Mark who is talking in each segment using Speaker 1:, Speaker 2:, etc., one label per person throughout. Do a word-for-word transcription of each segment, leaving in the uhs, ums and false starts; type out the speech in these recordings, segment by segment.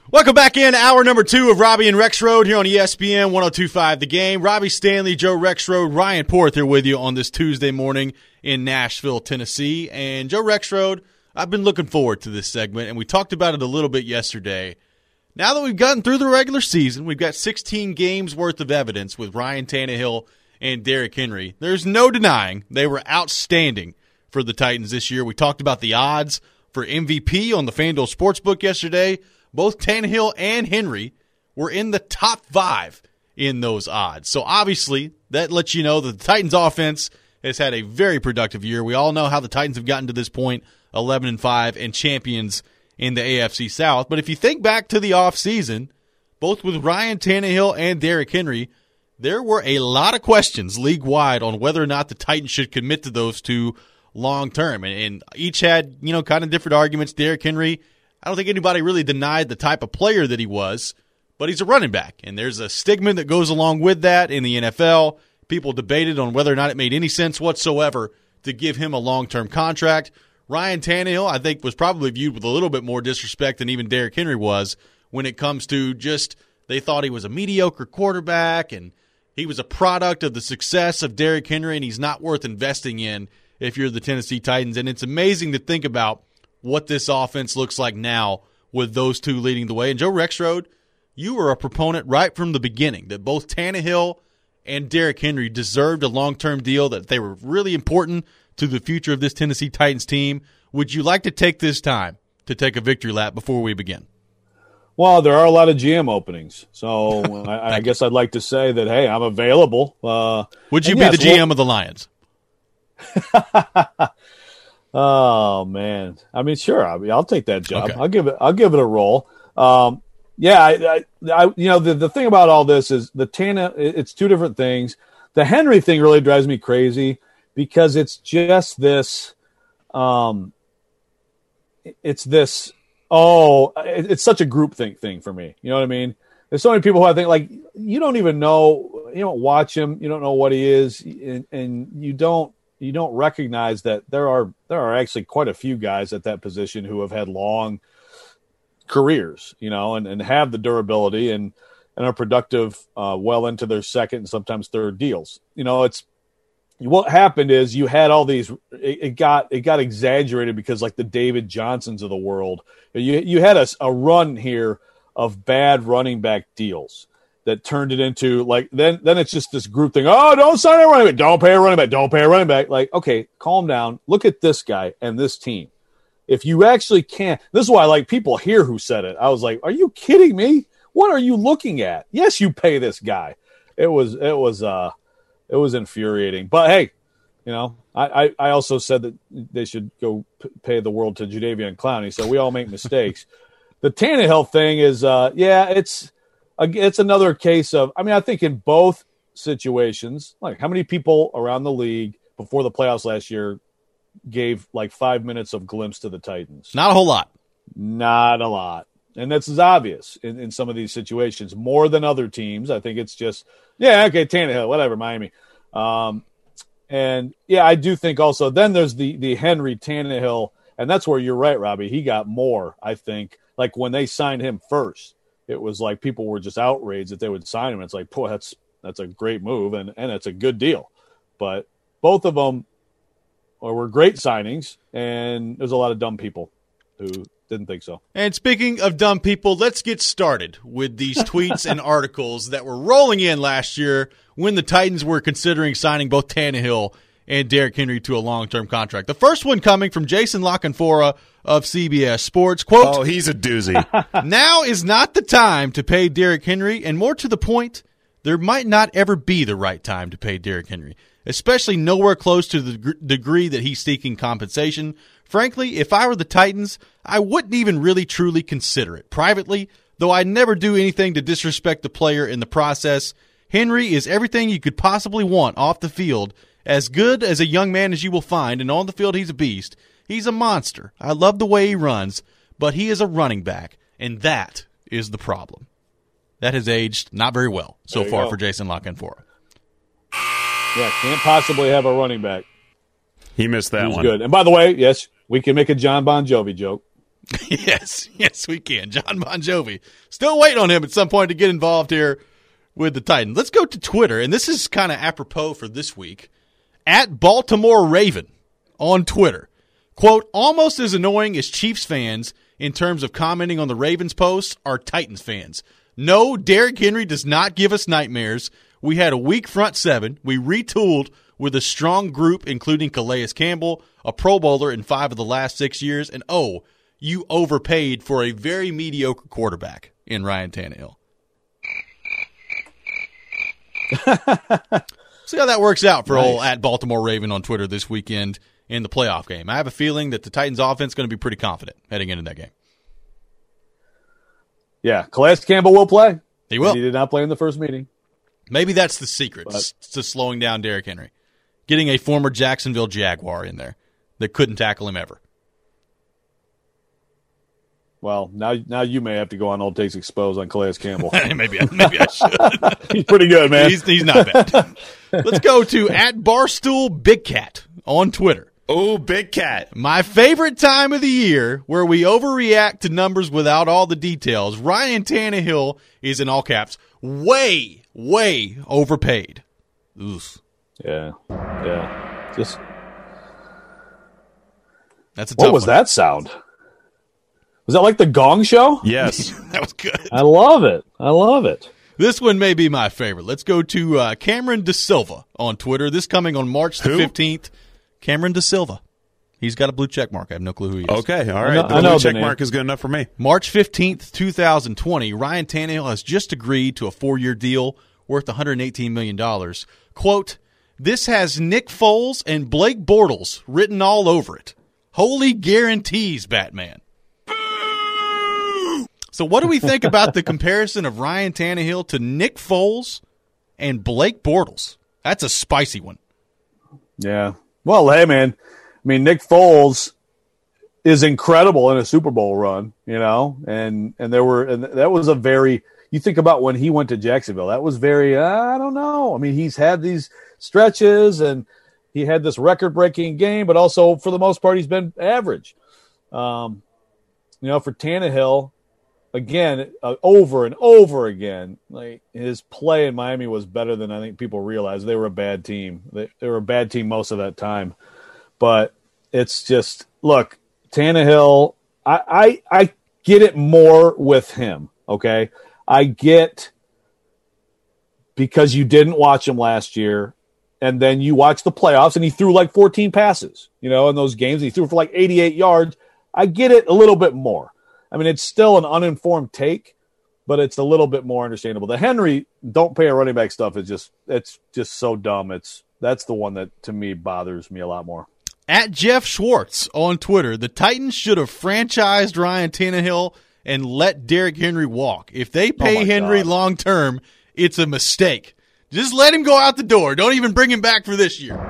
Speaker 1: Welcome back in hour number two of Robbie and Rexrode here on E S P N one oh two point five The Game. Robbie Stanley, Joe Rexrode, Ryan Porth here with you on this Tuesday morning in Nashville, Tennessee. And Joe Rexrode, I've been looking forward to this segment, and we talked about it a little bit yesterday. Now that we've gotten through the regular season, we've got sixteen games worth of evidence with Ryan Tannehill and Derrick Henry. There's no denying they were outstanding for the Titans this year. We talked about the odds for M V P on the FanDuel Sportsbook yesterday. Both Tannehill and Henry were in the top five in those odds. So obviously, that lets you know that the Titans offense has had a very productive year. We all know how the Titans have gotten to this point, eleven and five and champions in the A F C South. But if you think back to the offseason, both with Ryan Tannehill and Derrick Henry, there were a lot of questions league-wide on whether or not the Titans should commit to those two long-term. And, and each had, you know, kind of different arguments. Derrick Henry, I don't think anybody really denied the type of player that he was, but he's a running back. And there's a stigma that goes along with that in the N F L. People debated on whether or not it made any sense whatsoever to give him a long-term contract. Ryan Tannehill, I think, was probably viewed with a little bit more disrespect than even Derrick Henry was when it comes to just they thought he was a mediocre quarterback and he was a product of the success of Derrick Henry, and he's not worth investing in if you're the Tennessee Titans. And it's amazing to think about what this offense looks like now with those two leading the way. And Joe Rexrode, you were a proponent right from the beginning that both Tannehill and Derrick Henry deserved a long-term deal, that they were really important to the future of this Tennessee Titans team. Would you like to take this time to take a victory lap before we begin?
Speaker 2: Well, there are a lot of G M openings, so I, I guess I'd like to say that, hey, I'm available. Uh,
Speaker 1: Would you be
Speaker 2: yes,
Speaker 1: the G M
Speaker 2: well,
Speaker 1: of the Lions?
Speaker 2: Oh man, I mean, sure, I mean, I'll take that job.
Speaker 1: Okay.
Speaker 2: I'll give it. I'll give it a roll. Um, yeah, I, I, I, you know, the, the thing about all this is the Tana. It's two different things. The Henry thing really drives me crazy because it's just this. Um, it's this. Oh, it, it's such a groupthink thing for me. You know what I mean? There's so many people who I think like you don't even know. You don't watch him. You don't know what he is, and, and you don't. You don't recognize that there are there are actually quite a few guys at that position who have had long careers, you know, and, and have the durability and, and are productive uh, well into their second and sometimes third deals. You know, it's what happened is you had all these. It, it got it got exaggerated because like the David Johnsons of the world, you you had a, a run here of bad running back deals that turned it into like then then it's just this group thing. Oh, don't sign a running back. Don't pay a running back. Don't pay a running back. Like, okay, calm down. Look at this guy and this team. If you actually can't, this is why like people here who said it. I was like, are you kidding me? What are you looking at? Yes, you pay this guy. It was it was uh it was infuriating. But hey, you know, I I, I also said that they should go p- pay the world to Jadeveon Clowney. So we all make mistakes. The Tannehill thing is uh yeah, it's. It's another case of, I mean, I think in both situations, like how many people around the league before the playoffs last year gave like five minutes of glimpse to the Titans?
Speaker 1: Not a whole lot.
Speaker 2: Not a lot. And that's obvious in, in some of these situations, more than other teams. I think it's just, yeah, okay, Tannehill, whatever, Miami. Um, and, yeah, I do think also then there's the, the Henry Tannehill, and that's where you're right, Robbie. He got more, I think, like when they signed him first. It was like people were just outraged that they would sign him. It's like, boy, that's that's a great move, and, and it's a good deal. But both of them were great signings, and there's a lot of dumb people who didn't think so.
Speaker 1: And speaking of dumb people, let's get started with these tweets and articles that were rolling in last year when the Titans were considering signing both Tannehill and Derrick Henry to a long-term contract. The first one coming from Jason LaCanfora of C B S Sports. Quote,
Speaker 3: oh, he's a doozy.
Speaker 1: Now is not the time to pay Derrick Henry, and more to the point, there might not ever be the right time to pay Derrick Henry, especially nowhere close to the g- degree that he's seeking compensation. Frankly, if I were the Titans, I wouldn't even really truly consider it. Privately, though I never do anything to disrespect the player in the process, Henry is everything you could possibly want off the field, as good as a young man as you will find, and on the field he's a beast. He's a monster. I love the way he runs, but he is a running back, and that is the problem. That has aged not very well so far go. for Jason LaCanfora.
Speaker 2: Yeah, can't possibly have a running back.
Speaker 3: He missed that
Speaker 2: He's
Speaker 3: one.
Speaker 2: Good. And by the way, yes, we can make a John Bon Jovi joke.
Speaker 1: Yes, yes, we can. John Bon Jovi. Still waiting on him at some point to get involved here with the Titans. Let's go to Twitter, and this is kind of apropos for this week. At Baltimore Raven on Twitter. Quote, almost as annoying as Chiefs fans in terms of commenting on the Ravens posts are Titans fans. No, Derrick Henry does not give us nightmares. We had a weak front seven. We retooled with a strong group, including Calais Campbell, a Pro Bowler in five of the last six years, and oh, you overpaid for a very mediocre quarterback in Ryan Tannehill. See how that works out for nice. Old at Baltimore Raven on Twitter this weekend in the playoff game. I have a feeling that the Titans offense is going to be pretty confident heading into that game.
Speaker 2: Yeah, Calais Campbell will play.
Speaker 1: He will.
Speaker 2: He did not play in the first meeting.
Speaker 1: Maybe that's the secret but, to slowing down Derrick Henry. Getting a former Jacksonville Jaguar in there that couldn't tackle him ever.
Speaker 2: Well, now now you may have to go on Old Takes Exposed on Calais Campbell.
Speaker 1: maybe, maybe I should.
Speaker 2: He's pretty good, man.
Speaker 1: He's, he's not bad. Let's go to at Barstool Big Cat on Twitter.
Speaker 3: Oh, Big Cat.
Speaker 1: My favorite time of the year where we overreact to numbers without all the details. Ryan Tannehill is, in all caps, way, way overpaid. Oof.
Speaker 2: Yeah. Yeah. Just.
Speaker 1: That's a tough
Speaker 2: What was
Speaker 1: one.
Speaker 2: that sound? Was that like the Gong Show?
Speaker 3: Yes.
Speaker 1: That was good.
Speaker 2: I love it. I love it.
Speaker 1: This one may be my favorite. Let's go to uh, Cameron De Silva on Twitter. This coming on March the
Speaker 3: Who?
Speaker 1: fifteenth. Cameron De Silva. He's got a blue check mark. I have no clue who he is.
Speaker 3: Okay, all right.
Speaker 2: I know,
Speaker 3: the
Speaker 2: I know
Speaker 3: blue
Speaker 2: the
Speaker 3: check
Speaker 2: name.
Speaker 3: mark is good enough for me.
Speaker 1: March fifteenth, twenty twenty, Ryan Tannehill has just agreed to a four-year deal worth one hundred eighteen million dollars. Quote, this has Nick Foles and Blake Bortles written all over it. Holy guarantees, Batman. So what do we think about the comparison of Ryan Tannehill to Nick Foles and Blake Bortles? That's a spicy one.
Speaker 2: Yeah. Well, hey, man. I mean, Nick Foles is incredible in a Super Bowl run, you know, and and there were and that was a very. You think about when he went to Jacksonville. That was very. I don't know. I mean, he's had these stretches and he had this record-breaking game, but also for the most part, he's been average. Um, you know, for Tannehill. Again, uh, over and over again, like his play in Miami was better than I think people realize. They were a bad team. They, they were a bad team most of that time. But it's just, look, Tannehill, I, I, I get it more with him, okay? I get because you didn't watch him last year, and then you watch the playoffs, and he threw like fourteen passes, you know, in those games. He threw for like eighty-eight yards. I get it a little bit more. I mean, it's still an uninformed take, but it's a little bit more understandable. The Henry don't pay a running back stuff is just it's just so dumb. It's that's the one that to me bothers me a lot more.
Speaker 1: At Jeff Schwartz on Twitter, the Titans should have franchised Ryan Tannehill and let Derrick Henry walk. If they pay
Speaker 2: Oh
Speaker 1: Henry
Speaker 2: God.
Speaker 1: long term, it's a mistake. Just let him go out the door. Don't even bring him back for this year.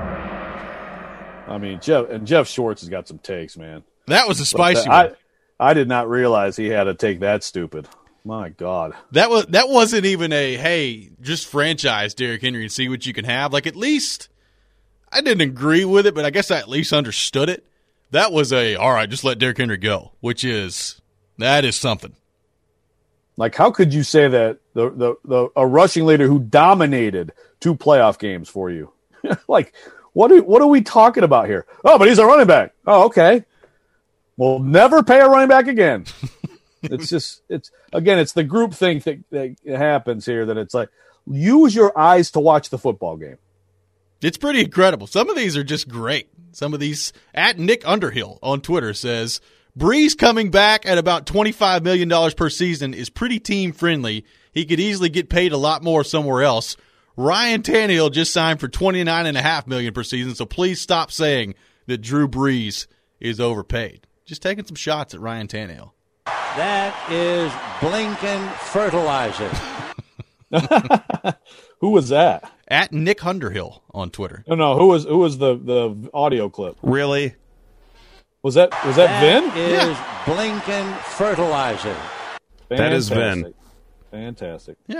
Speaker 2: I mean, Jeff and Jeff Schwartz has got some takes, man.
Speaker 1: That was a spicy
Speaker 2: I,
Speaker 1: one.
Speaker 2: I did not realize he had to take that stupid. My God.
Speaker 1: That was that wasn't even a hey, just franchise Derrick Henry and see what you can have. Like at least I didn't agree with it, but I guess I at least understood it. That was a all right, just let Derrick Henry go, which is that is something.
Speaker 2: Like, how could you say that the the, the a rushing leader who dominated two playoff games for you? Like, what are what are we talking about here? Oh, but he's a running back. Oh, okay. We'll never pay a running back again. It's just, it's again, it's the group thing that, that happens here that it's like, use your eyes to watch the football game.
Speaker 1: It's pretty incredible. Some of these are just great. Some of these, at Nick Underhill on Twitter says, Breeze coming back at about twenty-five million dollars per season is pretty team friendly. He could easily get paid a lot more somewhere else. Ryan Tannehill just signed for twenty-nine point five million dollars per season, so please stop saying that Drew Brees is overpaid. Just taking some shots at Ryan Tannehill.
Speaker 4: That is blinking fertilizer.
Speaker 2: Who was that?
Speaker 1: At Nick Underhill on Twitter.
Speaker 2: No, no. Who was who was the, the audio clip?
Speaker 3: Really?
Speaker 2: Was that was that,
Speaker 4: That
Speaker 2: Vin?
Speaker 4: is blinking fertilizer.
Speaker 3: That is Vin.
Speaker 2: Fantastic. Fantastic.
Speaker 1: Yeah.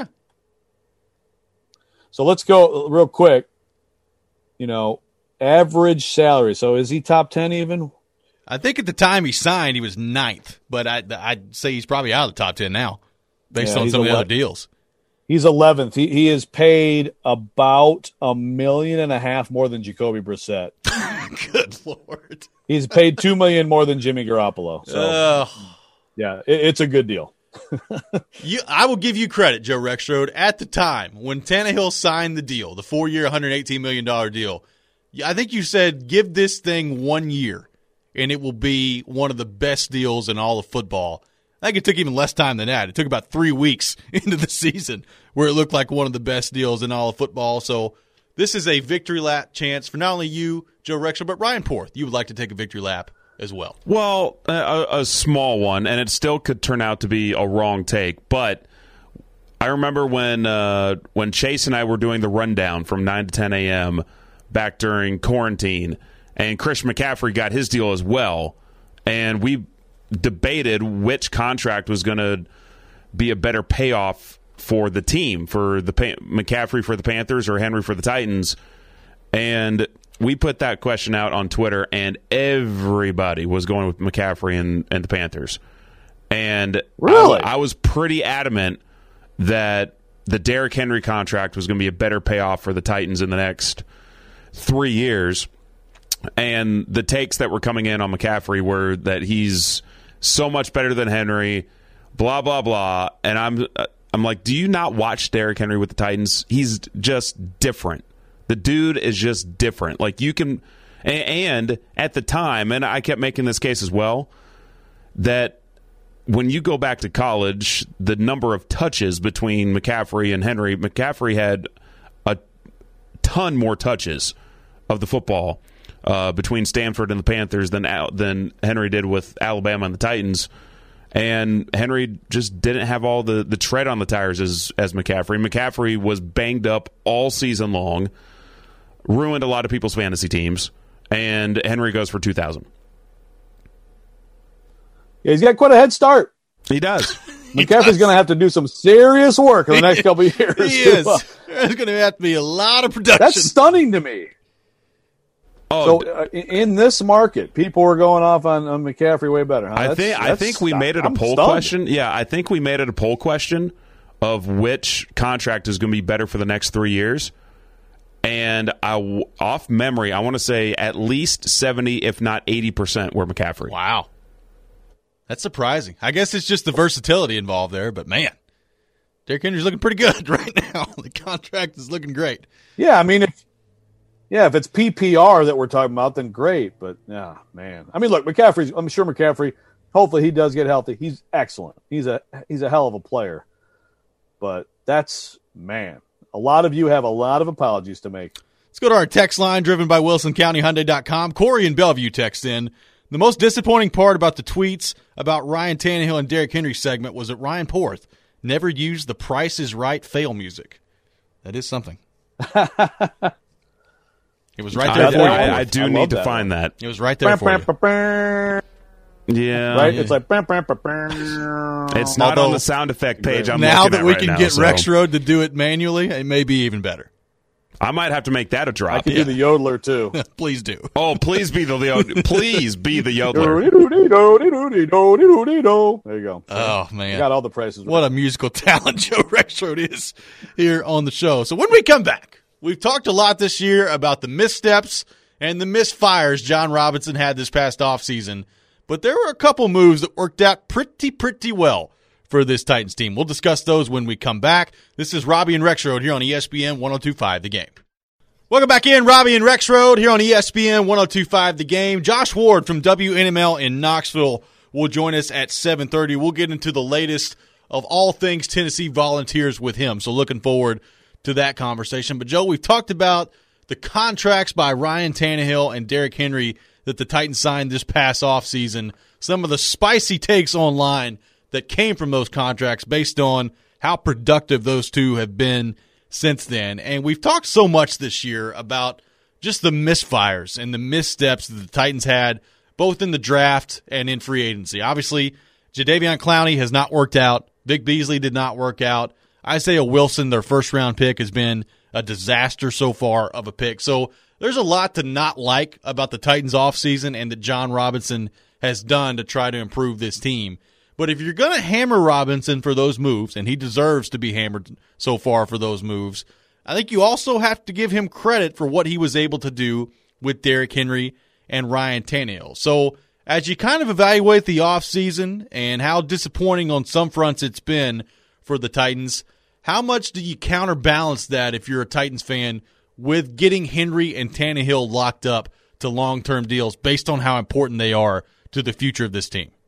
Speaker 2: So let's go real quick. You know, average salary. So is he top ten even?
Speaker 1: I think at the time he signed, he was ninth, but I, I'd say he's probably out of the top ten now, based
Speaker 2: Yeah,
Speaker 1: on
Speaker 2: he's
Speaker 1: some of the
Speaker 2: ele-
Speaker 1: other deals.
Speaker 2: He's eleventh. He he is paid about a million and a half more than Jacoby Brissett.
Speaker 1: Good Lord.
Speaker 2: He's paid two million more than Jimmy Garoppolo. So
Speaker 1: Ugh.
Speaker 2: yeah, it, it's a good deal.
Speaker 1: You, I will give you credit, Joe Rexrode. At the time when Tannehill signed the deal, the four-year, one hundred eighteen million dollars deal, I think you said give this thing one year, and it will be one of the best deals in all of football. I think it took even less time than that. It took about three weeks into the season where it looked like one of the best deals in all of football. So this is a victory lap chance for not only you, Joe Rexrode, but Ryan Porth. You would like to take a victory lap as well.
Speaker 3: Well, a, a small one, and it still could turn out to be a wrong take. But I remember when uh, when Chase and I were doing the rundown from nine to ten a.m. back during quarantine, and Chris McCaffrey got his deal as well, and we debated which contract was going to be a better payoff for the team, for the McCaffrey for the Panthers or Henry for the Titans. And we put that question out on Twitter, and everybody was going with McCaffrey and, and the Panthers. And
Speaker 2: really?
Speaker 3: I, I was pretty adamant that the Derrick Henry contract was going to be a better payoff for the Titans in the next three years. And the takes that were coming in on McCaffrey were that he's so much better than Henry, blah, blah, blah. And I'm I'm like, do you not watch Derrick Henry with the Titans? He's just different. The dude is just different. Like you can, and at the time, and I kept making this case as well, that when you go back to college, the number of touches between McCaffrey and Henry, McCaffrey had a ton more touches of the football uh, between Stanford and the Panthers than than Henry did with Alabama and the Titans. And Henry just didn't have all the, the tread on the tires as, as McCaffrey. McCaffrey was banged up all season long, ruined a lot of people's fantasy teams, and Henry goes for two thousand.
Speaker 2: Yeah, he's got quite a head start.
Speaker 3: He does.
Speaker 2: McCaffrey's going to have to do some serious work in the next couple of years.
Speaker 1: He is. There's going to have to be a lot of production.
Speaker 2: That's stunning to me.
Speaker 3: Oh,
Speaker 2: so uh, in this market, people are going off on, on McCaffrey way better. Huh?
Speaker 3: I
Speaker 2: That's,
Speaker 3: think I
Speaker 2: that's
Speaker 3: think we
Speaker 2: stu-
Speaker 3: made it a
Speaker 2: I'm
Speaker 3: poll
Speaker 2: stunned.
Speaker 3: question. Yeah, I think we made it a poll question of which contract is going to be better for the next three years. And I, off memory, I want to say at least seventy, if not eighty percent, were McCaffrey.
Speaker 1: Wow. That's surprising. I guess it's just the versatility involved there, but man, Derrick Henry's looking pretty good right now. The contract is looking great.
Speaker 2: Yeah, I mean, if yeah, if it's P P R that we're talking about, then great. But yeah, man, I mean, look, McCaffrey's. I'm sure McCaffrey. Hopefully, he does get healthy. He's excellent. He's a he's a hell of a player. But that's man. A lot of you have a lot of apologies to make.
Speaker 1: Let's go to our text line driven by Wilson County Hyundai dot com. Corey in Bellevue text in. The most disappointing part about the tweets about Ryan Tannehill and Derrick Henry segment was that Ryan Porth never used the Price is Right fail music. That is something. It was right there
Speaker 3: I,
Speaker 1: for you.
Speaker 3: I, I do
Speaker 2: I
Speaker 3: need
Speaker 2: love
Speaker 3: to
Speaker 2: that
Speaker 3: find that.
Speaker 1: It was right there for you.
Speaker 3: Yeah,
Speaker 2: Right?
Speaker 1: yeah.
Speaker 2: It's like
Speaker 3: It's not
Speaker 1: Although-
Speaker 3: on the sound effect page. I'm
Speaker 1: now
Speaker 3: looking
Speaker 1: that
Speaker 3: at
Speaker 1: we
Speaker 3: right
Speaker 1: can
Speaker 3: now,
Speaker 1: get
Speaker 3: so
Speaker 1: Rexrode to do it manually, it may be even better.
Speaker 3: I might have to make that a
Speaker 2: I
Speaker 3: drop.
Speaker 2: can do the yodeler too.
Speaker 1: Please do.
Speaker 3: Oh, please be the yod- please be the yodeler.
Speaker 2: There you go.
Speaker 1: Oh,
Speaker 2: You
Speaker 1: man.
Speaker 2: got all the prices.
Speaker 1: What a musical talent Joe Rexrode is here on the show. So when we come back, we've talked a lot this year about the missteps and the misfires John Robinson had this past offseason, but there were a couple moves that worked out pretty, pretty well for this Titans team. We'll discuss those when we come back. This is Robbie and Rexrode here on E S P N one oh two point five The Game. Welcome back in, Robbie and Rexrode here on E S P N one oh two point five The Game. Josh Ward from W N M L in Knoxville will join us at seven thirty. We'll get into the latest of all things Tennessee Volunteers with him, so looking forward to that conversation. But, Joe, we've talked about the contracts by Ryan Tannehill and Derrick Henry that the Titans signed this past offseason, some of the spicy takes online that came from those contracts based on how productive those two have been since then. And we've talked so much this year about just the misfires and the missteps that the Titans had both in the draft and in free agency. Obviously, Jadeveon Clowney has not worked out. Vic Beasley did not work out. Isaiah Wilson, their first-round pick, has been a disaster so far of a pick. So there's a lot to not like about the Titans offseason and that John Robinson has done to try to improve this team. But if you're going to hammer Robinson for those moves, and he deserves to be hammered so far for those moves, I think you also have to give him credit for what he was able to do with Derrick Henry and Ryan Tannehill. So as you kind of evaluate the offseason and how disappointing on some fronts it's been for the Titans, how much do you counterbalance that if you're a Titans fan with getting Henry and Tannehill locked up to long-term deals based on how important they are to the future of this team?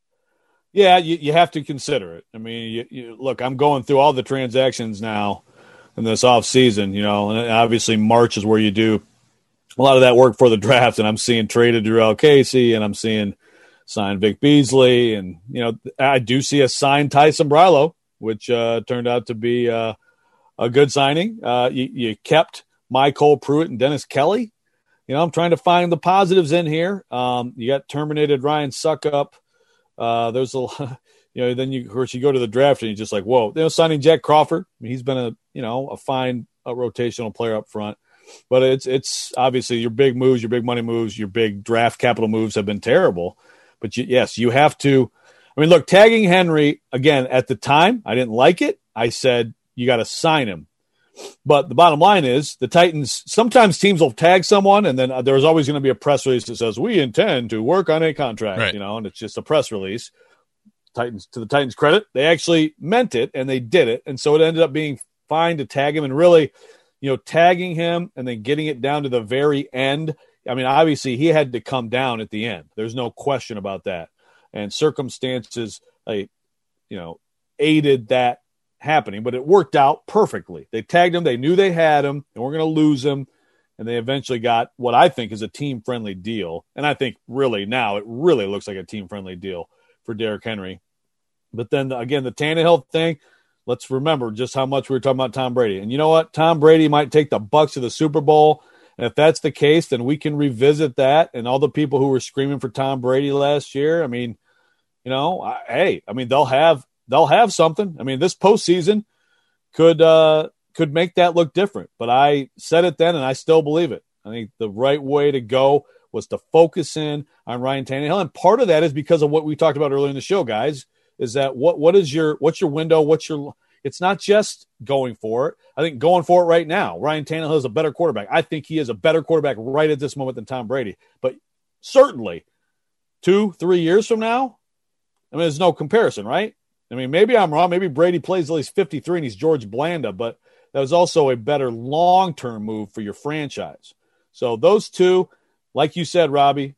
Speaker 2: Yeah, you, you have to consider it. I mean, you, you, look, I'm going through all the transactions now in this offseason, you know, and obviously March is where you do a lot of that work for the draft, and I'm seeing traded Jurrell Casey, and I'm seeing signed Vic Beasley, and, you know, I do see a signed Ty Sombrilo, which uh, turned out to be uh, a good signing. Uh, you, you kept Michael Pruitt and Dennis Kelly. You know, I'm trying to find the positives in here. Um, you got terminated Ryan Suckup. Uh, there's a, you know, then you, of course, you go to the draft and you're just like, whoa, you know, signing Jack Crawford. I mean, he's been a, you know, a fine a rotational player up front, but it's, it's obviously your big moves, your big money moves, your big draft capital moves have been terrible. But you, yes, you have to, I mean, look, tagging Henry again at the time, I didn't like it. I said, you got to sign him. But the bottom line is the Titans, sometimes teams will tag someone and then there's always going to be a press release that says, we intend to work on a contract, right. you know, and it's just a press release. Titans, to the Titans' credit, they actually meant it and they did it. And so it ended up being fine to tag him and really, you know, tagging him and then getting it down to the very end. I mean, obviously he had to come down at the end. There's no question about that. And circumstances, like, you know, aided that happening, but it worked out perfectly. They tagged him. They knew they had him and we're going to lose him. And they eventually got what I think is a team-friendly deal. And I think really now it really looks like a team-friendly deal for Derrick Henry. But then again, the Tannehill thing, let's remember just how much we were talking about Tom Brady. And you know what? Tom Brady might take the Bucs to the Super Bowl. And if that's the case, then we can revisit that. And all the people who were screaming for Tom Brady last year, I mean, you know, I, hey, I mean, they'll have they'll have something. I mean, this postseason could uh, could make that look different. But I said it then, and I still believe it. I think the right way to go was to focus in on Ryan Tannehill, and part of that is because of what we talked about earlier in the show, guys. Is that what what is your what's your window? What's your It's not just going for it. I think going for it right now, Ryan Tannehill is a better quarterback. I think he is a better quarterback right at this moment than Tom Brady. But certainly two, three years from now, I mean, there's no comparison, right? I mean, maybe I'm wrong. Maybe Brady plays till he's fifty-three and he's George Blanda, but that was also a better long-term move for your franchise. So those two, like you said, Robbie,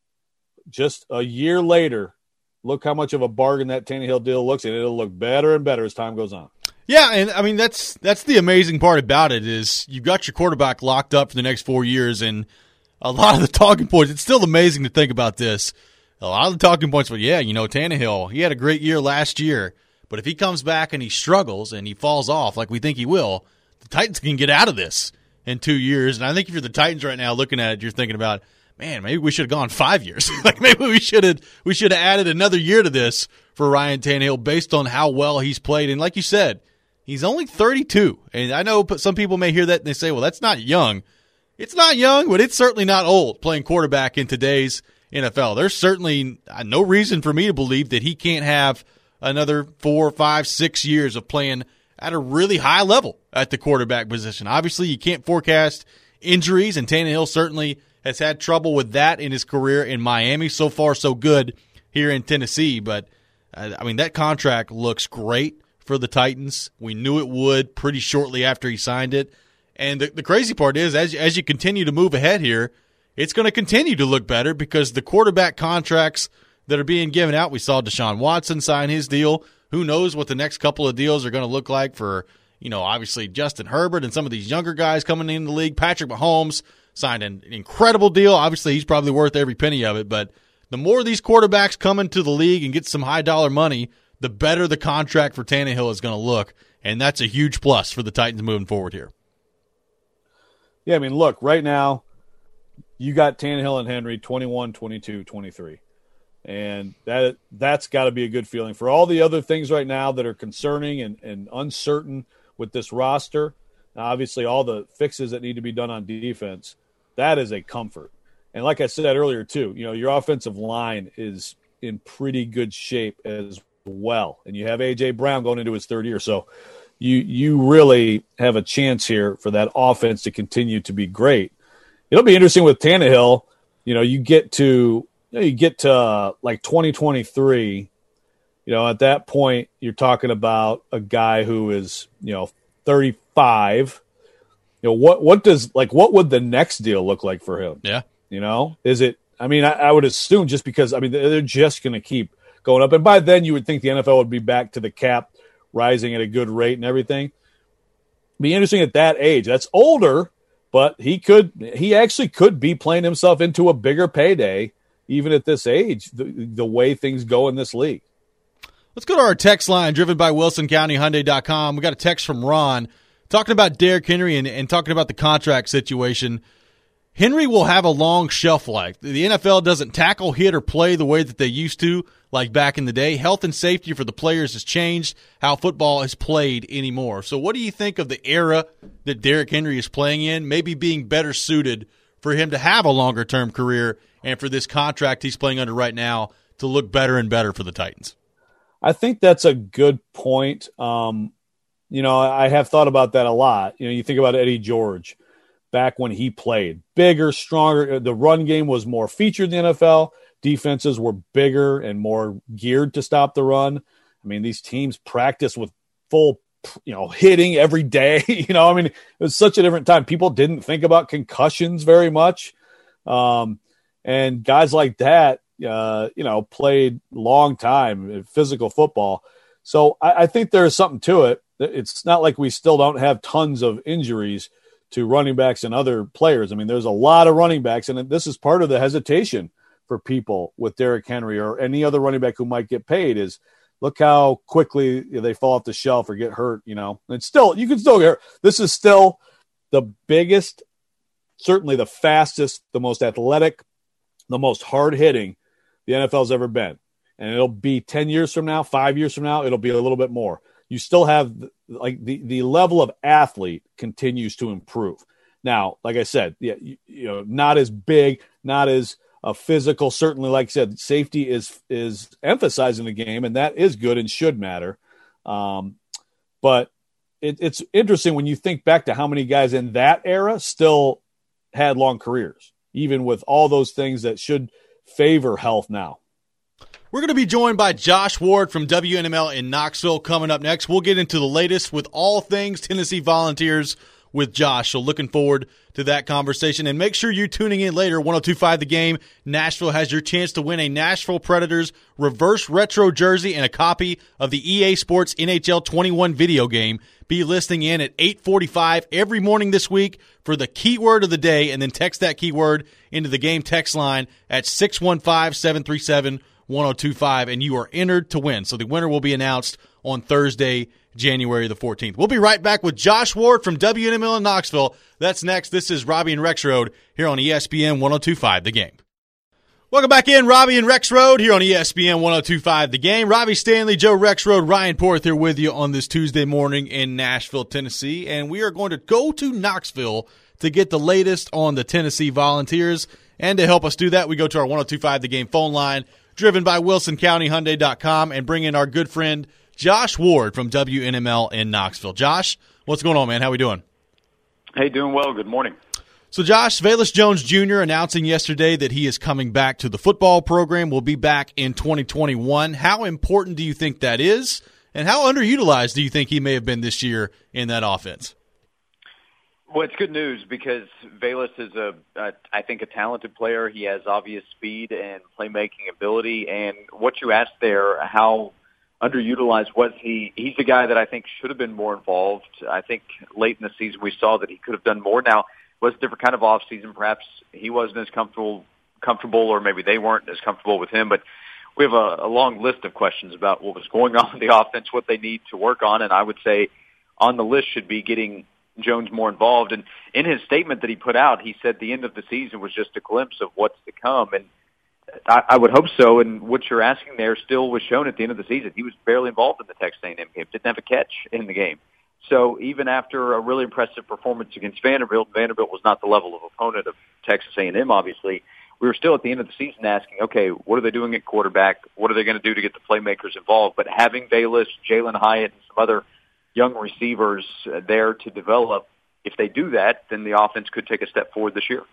Speaker 2: just a year later, look how much of a bargain that Tannehill deal looks, and it'll look better and better as time goes on.
Speaker 1: Yeah, and I mean that's that's the amazing part about it is you've got your quarterback locked up for the next four years, and a lot of the talking points. It's still amazing to think about this. A lot of the talking points, but yeah, you know, Tannehill, he had a great year last year, but if he comes back and he struggles and he falls off like we think he will, the Titans can get out of this in two years. And I think if you're the Titans right now looking at it, you're thinking about, man, maybe we should have gone five years. Like maybe we should have we should have added another year to this for Ryan Tannehill based on how well he's played. And like you said, he's only thirty-two. And I know some people may hear that and they say, well, that's not young. It's not young, but it's certainly not old playing quarterback in today's N F L. There's certainly no reason for me to believe that he can't have another four, five, six years of playing at a really high level at the quarterback position. Obviously, you can't forecast injuries, and Tannehill certainly has had trouble with that in his career in Miami. So far, so good here in Tennessee. But, uh, I mean, that contract looks great for the Titans. We knew it would pretty shortly after he signed it. And the, the crazy part is, as, as you continue to move ahead here, it's going to continue to look better because the quarterback contracts that are being given out, we saw Deshaun Watson sign his deal. Who knows what the next couple of deals are going to look like for, you know, obviously Justin Herbert and some of these younger guys coming in the league. Patrick Mahomes signed an incredible deal. Obviously, he's probably worth every penny of it. But the more these quarterbacks come into the league and get some high-dollar money, the better the contract for Tannehill is going to look. And that's a huge plus for the Titans moving forward here.
Speaker 2: Yeah, I mean, look, right now, you got Tannehill and Henry twenty-one, twenty-two, twenty-three. And that, that's got to be a good feeling. For all the other things right now that are concerning and, and uncertain with this roster, obviously all the fixes that need to be done on defense, that is a comfort. And like I said earlier, too, you know, your offensive line is in pretty good shape as well. And you have A J. Brown going into his third year. So you you really have a chance here for that offense to continue to be great. It'll be interesting with Tannehill. You know, you get to you, know, you get to uh, like twenty twenty-three. You know, at that point, you're talking about a guy who is, you know, thirty-five. You know, what what does like what would the next deal look like for him?
Speaker 1: Yeah.
Speaker 2: You know, is it? I mean, I, I would assume just because I mean they're just going to keep going up, and by then you would think the N F L would be back to the cap rising at a good rate and everything. Be interesting at that age. That's older, but he could he actually could be playing himself into a bigger payday even at this age. The, the way things go in this league.
Speaker 1: Let's go to our text line, driven by Wilson County Hyundai dot com. We got a text from Ron talking about Derrick Henry and, and talking about the contract situation. Henry will have a long shelf life. The N F L doesn't tackle, hit, or play the way that they used to, like back in the day. Health and safety for the players has changed how football is played anymore. So what do you think of the era that Derrick Henry is playing in, maybe being better suited for him to have a longer-term career and for this contract he's playing under right now to look better and better for the Titans?
Speaker 2: I think that's a good point. Um, you know, I have thought about that a lot. You know, you think about Eddie George. Back when he played, bigger, stronger. The run game was more featured in the N F L. Defenses were bigger and more geared to stop the run. I mean, these teams practice with full, you know, hitting every day. You know, I mean, it was such a different time. People didn't think about concussions very much. Um, and guys like that, uh, you know, played long time in physical football. So I, I think there is something to it. It's not like we still don't have tons of injuries to running backs and other players. I mean, there's a lot of running backs, and this is part of the hesitation for people with Derrick Henry or any other running back who might get paid is look how quickly they fall off the shelf or get hurt, you know. And still, you can still get hurt. This is still the biggest, certainly the fastest, the most athletic, the most hard-hitting the N F L's ever been. And it'll be ten years from now, five years from now, it'll be a little bit more. You still have like the, the level of athlete continues to improve. Now, like I said, yeah, you, you know, not as big, not as uh, physical. Certainly, like I said, safety is is emphasized in the game, and that is good and should matter. Um, but it, it's interesting when you think back to how many guys in that era still had long careers, even with all those things that should favor health now.
Speaker 1: We're going to be joined by Josh Ward from W N M L in Knoxville coming up next. We'll get into the latest with all things Tennessee Volunteers with Josh. So looking forward to that conversation. And make sure you're tuning in later, one oh two point five The Game. Nashville has your chance to win a Nashville Predators reverse retro jersey and a copy of the E A Sports N H L twenty-one video game. Be listening in at eight forty-five every morning this week for the keyword of the day, and then text that keyword into the game text line at six one five, seven three seven, one oh two five, and you are entered to win. So the winner will be announced on Thursday, January the fourteenth. We'll be right back with Josh Ward from W N M L in Knoxville. That's next. This is Robbie and Rexroad here on E S P N one oh two point five The Game. Welcome back in, Robbie and Rexroad here on E S P N one oh two point five The Game. Robbie Stanley, Joe Rexroad, Ryan Porth here with you on this Tuesday morning in Nashville, Tennessee. And we are going to go to Knoxville to get the latest on the Tennessee Volunteers. And to help us do that, we go to our one oh two point five The Game phone line, driven by Wilson County Hyundai dot com, and bring in our good friend Josh Ward from W N M L in Knoxville. Josh, what's going on, man? How we doing?
Speaker 5: Hey, doing well. Good morning.
Speaker 1: So, Josh, Velus Jones Junior announcing yesterday that he is coming back to the football program, will be back in twenty twenty-one. How important do you think that is, and how underutilized do you think he may have been this year in that offense?
Speaker 5: Well, it's good news because Velus is, a, a, I think, a talented player. He has obvious speed and playmaking ability. And what you asked there, how underutilized was he? He's a guy that I think should have been more involved. I think late in the season we saw that he could have done more. Now, it was a different kind of off season. Perhaps he wasn't as comfortable, comfortable, or maybe they weren't as comfortable with him. But we have a, a long list of questions about what was going on in the offense, what they need to work on. And I would say on the list should be getting Jones more involved. And in his statement that he put out, he said the end of the season was just a glimpse of what's to come. And I, I would hope so. And what you're asking there still was shown at the end of the season. He was barely involved in the Texas A and M game, didn't have a catch in the game. So even after a really impressive performance against Vanderbilt, Vanderbilt was not the level of opponent of Texas A and M, obviously. We were still at the end of the season asking, okay, what are they doing at quarterback? What are they going to do to get the playmakers involved? But having Bayless, Jalen Hyatt, and some other young receivers there to develop, if they do that, then the offense could take a step forward this year.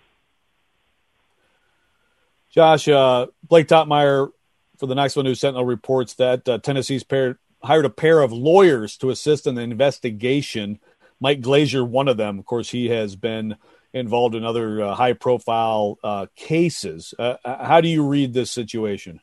Speaker 2: Josh, uh, Blake Topmeyer for the Knoxville News Sentinel reports that uh, Tennessee's pair, hired a pair of lawyers to assist in the investigation. Mike Glazier, one of them. Of course, he has been involved in other uh, high-profile uh, cases. Uh, how do you read this situation?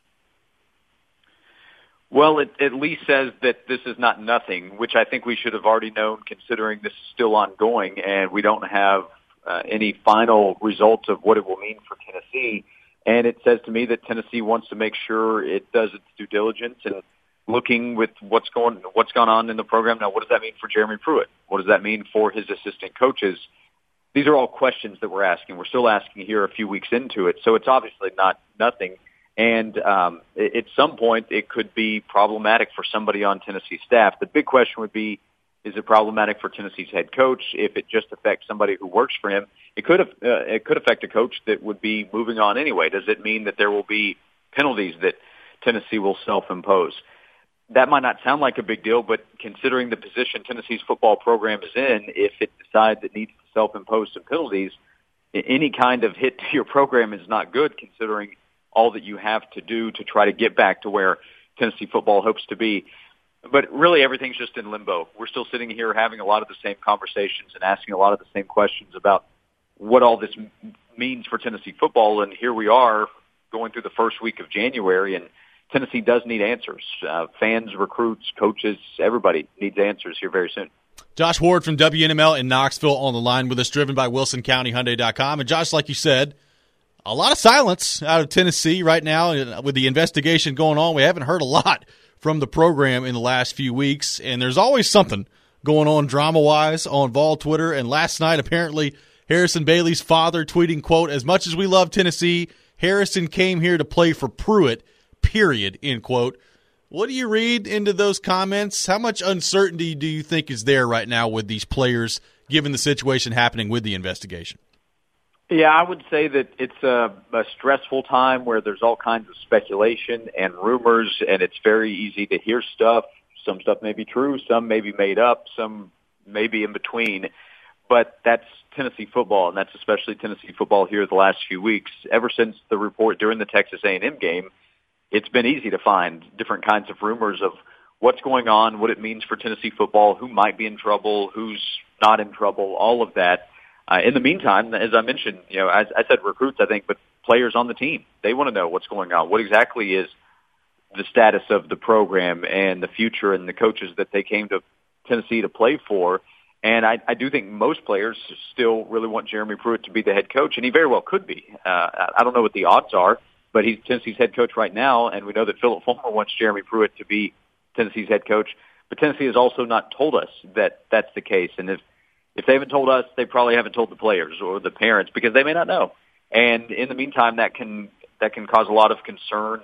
Speaker 5: Well, it at least says that this is not nothing, which I think we should have already known considering this is still ongoing and we don't have uh, any final results of what it will mean for Tennessee. And it says to me that Tennessee wants to make sure it does its due diligence and looking with what's going what's gone on in the program. Now, what does that mean for Jeremy Pruitt? What does that mean for his assistant coaches? These are all questions that we're asking. We're still asking here a few weeks into it, so it's obviously not nothing. And um, at some point, it could be problematic for somebody on Tennessee's staff. The big question would be, is it problematic for Tennessee's head coach? If it just affects somebody who works for him, it could uh, it could affect a coach that would be moving on anyway. Does it mean that there will be penalties that Tennessee will self-impose? That might not sound like a big deal, but considering the position Tennessee's football program is in, if it decides it needs to self-impose some penalties, any kind of hit to your program is not good considering all that you have to do to try to get back to where Tennessee football hopes to be. But really everything's just in limbo. We're still sitting here having a lot of the same conversations and asking a lot of the same questions about what all this means for Tennessee football. And here we are going through the first week of January, and Tennessee does need answers. Uh, fans, recruits, coaches, everybody needs answers here very soon.
Speaker 1: Josh Ward from W N M L in Knoxville on the line with us, driven by Wilson County Hyundai dot com. And Josh, like you said, a lot of silence out of Tennessee right now with the investigation going on. We haven't heard a lot from the program in the last few weeks, and there's always something going on drama-wise on Vol Twitter. And last night, apparently, Harrison Bailey's father tweeting, quote, "As much as we love Tennessee, Harrison came here to play for Pruitt, period," end quote. What do you read into those comments? How much uncertainty do you think is there right now with these players, given the situation happening with the investigation?
Speaker 5: Yeah, I would say that it's a, a stressful time where there's all kinds of speculation and rumors, and it's very easy to hear stuff. Some stuff may be true, some may be made up, some may be in between. But that's Tennessee football, and that's especially Tennessee football here the last few weeks. Ever since the report during the Texas A and M game, it's been easy to find different kinds of rumors of what's going on, what it means for Tennessee football, who might be in trouble, who's not in trouble, all of that. Uh, in the meantime, as I mentioned, you know, as I said, recruits, I think, but players on the team, they want to know what's going on. What exactly is the status of the program and the future and the coaches that they came to Tennessee to play for? And I, I do think most players still really want Jeremy Pruitt to be the head coach, and he very well could be. Uh, I don't know what the odds are, but he's Tennessee's head coach right now, and we know that Philip Fulmer wants Jeremy Pruitt to be Tennessee's head coach. But Tennessee has also not told us that that's the case. And if If they haven't told us, they probably haven't told the players or the parents because they may not know. And in the meantime, that can that can cause a lot of concern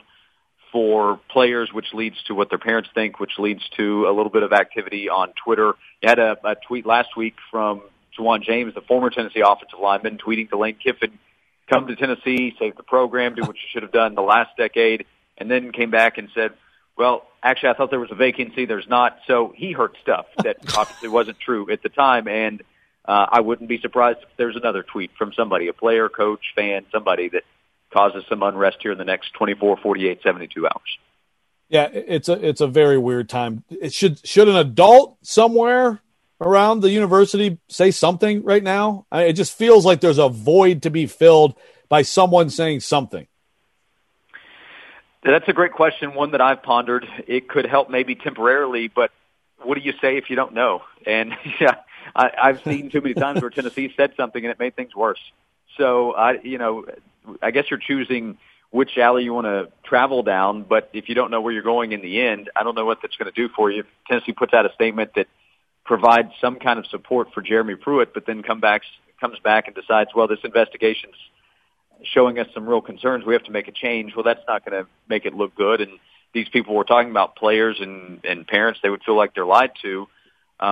Speaker 5: for players, which leads to what their parents think, which leads to a little bit of activity on Twitter. You had a, a tweet last week from Juwan James, the former Tennessee offensive lineman, tweeting to Lane Kiffin, "Come to Tennessee, save the program, do what you should have done the last decade," and then came back and said, "Well, actually, I thought there was a vacancy. There's not." So he heard stuff that obviously wasn't true at the time, and uh, I wouldn't be surprised if there's another tweet from somebody, a player, coach, fan, somebody that causes some unrest here in the next twenty-four, forty-eight, seventy-two hours.
Speaker 2: Yeah, it's a it's a very weird time. It should should an adult somewhere around the university say something right now? I, it just feels like there's a void to be filled by someone saying something.
Speaker 5: That's a great question, one that I've pondered. It could help maybe temporarily, but what do you say if you don't know? And yeah, I, I've seen too many times where Tennessee said something and it made things worse. So I, you know, I guess you're choosing which alley you want to travel down, but if you don't know where you're going in the end, I don't know what that's going to do for you. If Tennessee puts out a statement that provides some kind of support for Jeremy Pruitt, but then come back, comes back and decides, well, this investigation's showing us some real concerns, we have to make a change. Well, that's not going to make it look good. And these people we're talking about, players and, and parents, they would feel like they're lied to. Um,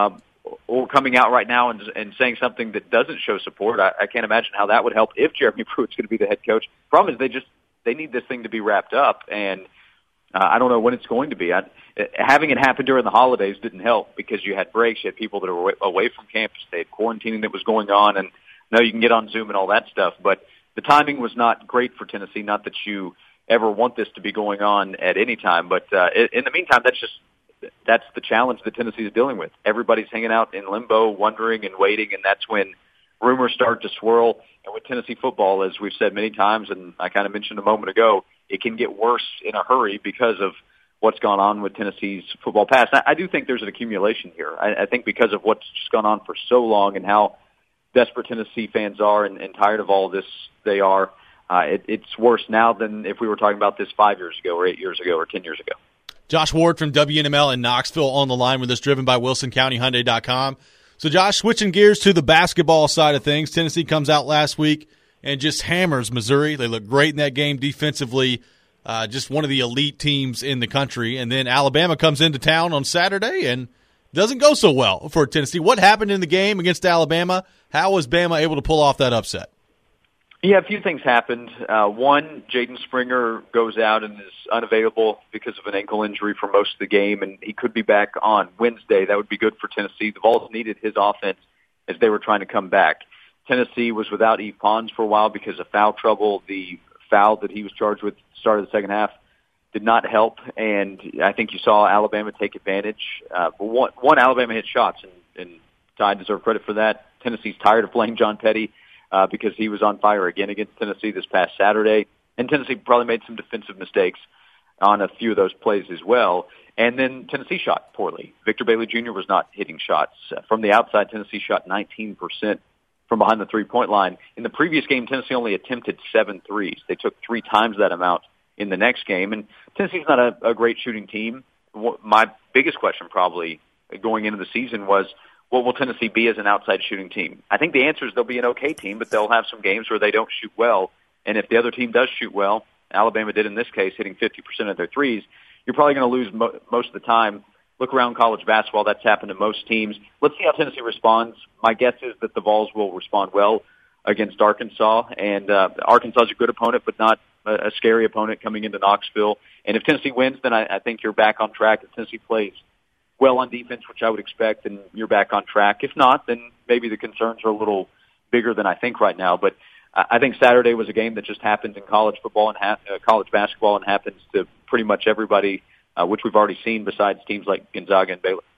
Speaker 5: or coming out right now and, and saying something that doesn't show support. I, I can't imagine how that would help if Jeremy Pruitt's going to be the head coach. Problem is they just they need this thing to be wrapped up, and uh, I don't know when it's going to be. I, having it happen during the holidays didn't help because you had breaks, you had people that were away, away from campus, they had quarantining that was going on, and now you can get on Zoom and all that stuff. But the timing was not great for Tennessee. Not that you ever want this to be going on at any time, but uh, in the meantime, that's just that's the challenge that Tennessee is dealing with. Everybody's hanging out in limbo, wondering and waiting, and that's when rumors start to swirl. And with Tennessee football, as we've said many times, and I kind of mentioned a moment ago, it can get worse in a hurry because of what's gone on with Tennessee's football past. I, I do think there's an accumulation here. I, I think because of what's just gone on for so long and how desperate Tennessee fans are and, and tired of all this they are, uh, it, it's worse now than if we were talking about this five years ago or eight years ago or ten years ago.
Speaker 1: Josh Ward from W N M L in Knoxville on the line with us, driven by Wilson County Hyundai dot com. So, Josh, switching gears to the basketball side of things, Tennessee comes out last week and just hammers Missouri. They look great in that game defensively, uh, just one of the elite teams in the country. And then Alabama comes into town on Saturday and doesn't go so well for Tennessee. What happened in the game against Alabama? How was Bama able to pull off that upset?
Speaker 5: Yeah, a few things happened. Uh, one, Jaden Springer goes out and is unavailable because of an ankle injury for most of the game, and he could be back on Wednesday. That would be good for Tennessee. The Vols needed his offense as they were trying to come back. Tennessee was without Yves Pons for a while because of foul trouble. The foul that he was charged with at the start of the second half did not help, and I think you saw Alabama take advantage. Uh, one, one, Alabama hit shots, and, and Tide deserve credit for that. Tennessee's tired of playing John Petty. Uh, because he was on fire again against Tennessee this past Saturday. And Tennessee probably made some defensive mistakes on a few of those plays as well. And then Tennessee shot poorly. Victor Bailey Junior was not hitting shots. Uh, from the outside, Tennessee shot nineteen percent from behind the three-point line. In the previous game, Tennessee only attempted seven threes. They took three times that amount in the next game. And Tennessee's not a, a great shooting team. My biggest question probably going into the season was, what will Tennessee be as an outside shooting team? I think the answer is they'll be an okay team, but they'll have some games where they don't shoot well. And if the other team does shoot well, Alabama did in this case, hitting fifty percent of their threes, you're probably going to lose mo- most of the time. Look around college basketball. That's happened to most teams. Let's see how Tennessee responds. My guess is that the Vols will respond well against Arkansas. And uh, Arkansas is a good opponent, but not a, a scary opponent coming into Knoxville. And if Tennessee wins, then I, I think you're back on track. If Tennessee plays well on defense, which I would expect, and you're back on track. If not, then maybe the concerns are a little bigger than I think right now. But I think Saturday was a game that just happens in college football and ha- uh, college basketball and happens to pretty much everybody, uh, which we've already seen besides teams like Gonzaga and Baylor.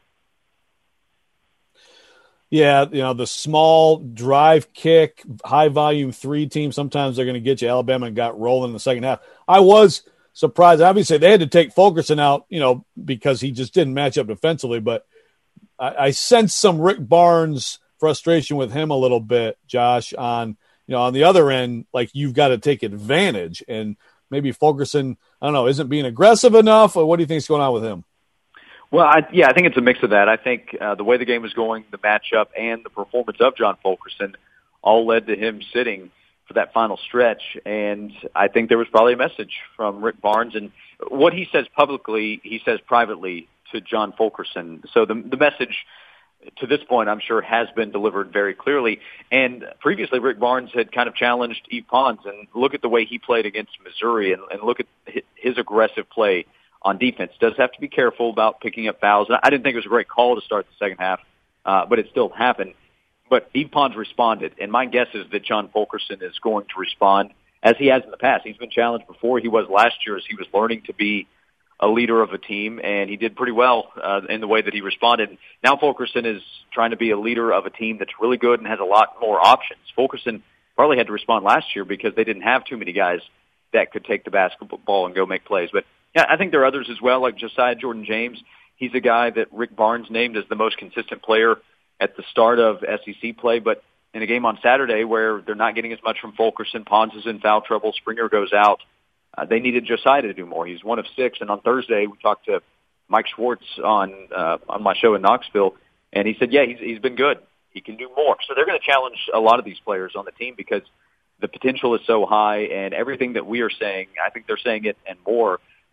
Speaker 2: Yeah, you know, the small drive kick, high volume three team, sometimes they're going to get you. Alabama got rolling in the second half. I was surprised. Obviously, they had to take Fulkerson out, you know, because he just didn't match up defensively. But I, I sensed some Rick Barnes frustration with him a little bit, Josh, on, you know, on the other end, like you've got to take advantage. And maybe Fulkerson, I don't know, isn't being aggressive enough, or what do you think is going on with him?
Speaker 5: Well, I, yeah, I think it's a mix of that. I think uh, the way the game was going, the matchup, and the performance of John Fulkerson all led to him sitting for that final stretch. And I think there was probably a message from Rick Barnes. And what he says publicly, he says privately to John Fulkerson. So the, the message to this point, I'm sure, has been delivered very clearly. And previously, Rick Barnes had kind of challenged Yves Pons. And look at the way he played against Missouri, and, and look at his aggressive play on defense. Does have to be careful about picking up fouls. I didn't think it was a great call to start the second half, uh, but it still happened. But Yves Pons responded, and my guess is that John Fulkerson is going to respond as he has in the past. He's been challenged before. He was last year as he was learning to be a leader of a team, and he did pretty well uh, in the way that he responded. Now Fulkerson is trying to be a leader of a team that's really good and has a lot more options. Fulkerson probably had to respond last year because they didn't have too many guys that could take the basketball and go make plays. But yeah, I think there are others as well, like Josiah Jordan-James. He's a guy that Rick Barnes named as the most consistent player at the start of S E C play, but in a game on Saturday where they're not getting as much from Fulkerson, Pons is in foul trouble, Springer goes out, uh, they needed Josiah to do more. He's one of six, and on Thursday we talked to Mike Schwartz on uh, on my show in Knoxville, and he said, yeah, he's, he's been good. He can do more. So they're going to challenge a lot of these players on the team because the potential is so high, and everything that we are saying, I think they're saying it and more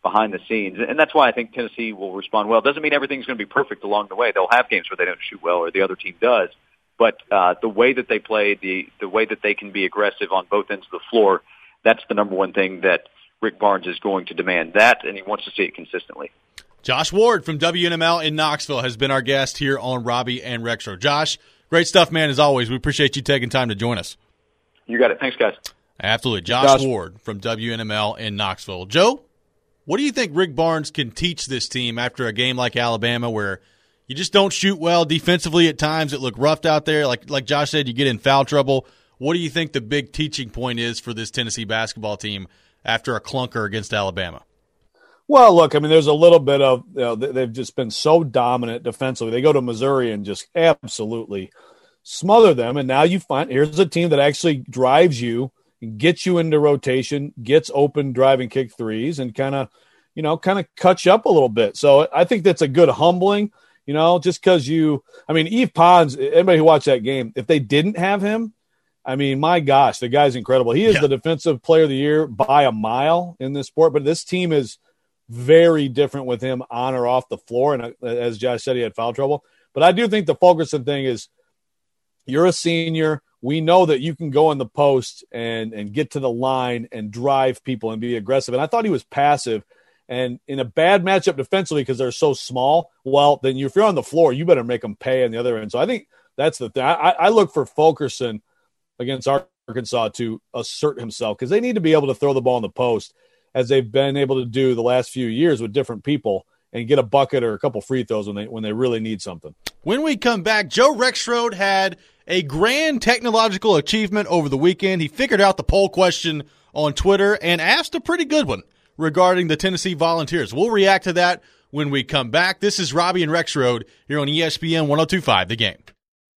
Speaker 5: behind the scenes. And that's why I think Tennessee will respond well. Doesn't mean everything's going to be perfect along the way. They'll have games where they don't shoot well or the other team does. But uh, the way that they play, the, the way that they can be aggressive on both ends of the floor, that's the number one thing that Rick Barnes is going to demand. That, and he wants to see it consistently.
Speaker 1: Josh Ward from W N M L in Knoxville has been our guest here on Robbie and Rexroad. Josh, great stuff, man, as always. We appreciate you taking time to join us.
Speaker 5: You got it. Thanks, guys.
Speaker 1: Absolutely. Josh, Josh Ward from W N M L in Knoxville. Joe, what do you think Rick Barnes can teach this team after a game like Alabama where you just don't shoot well defensively at times? It looked roughed out there. Like like Josh said, you get in foul trouble. What do you think the big teaching point is for this Tennessee basketball team after a clunker against Alabama?
Speaker 2: Well, look, I mean, there's a little bit of, you know, they've just been so dominant defensively. They go to Missouri and just absolutely smother them. And now you find here's a team that actually drives you, gets you into rotation, gets open driving kick threes, and kind of, you know, kind of cuts you up a little bit. So I think that's a good humbling, you know, just because you, I mean, Yves Pons, anybody who watched that game, if they didn't have him, I mean, my gosh, the guy's incredible. He is yeah. the defensive player of the year by a mile in this sport, but this team is very different with him on or off the floor. And as Josh said, he had foul trouble. But I do think the Fulkerson thing is you're a senior. We know that you can go in the post and, and get to the line and drive people and be aggressive. And I thought he was passive. And in a bad matchup defensively because they're so small, well, then if you're on the floor, you better make them pay on the other end. So I think that's the thing. I, I look for Fulkerson against Arkansas to assert himself because they need to be able to throw the ball in the post as they've been able to do the last few years with different people and get a bucket or a couple free throws when they when they really need something.
Speaker 1: When we come back, Joe Rexroad had a grand technological achievement over the weekend. He figured out the poll question on Twitter and asked a pretty good one regarding the Tennessee Volunteers. We'll react to that when we come back. This is Robbie and Rexroad here on E S P N one oh two point five The Game.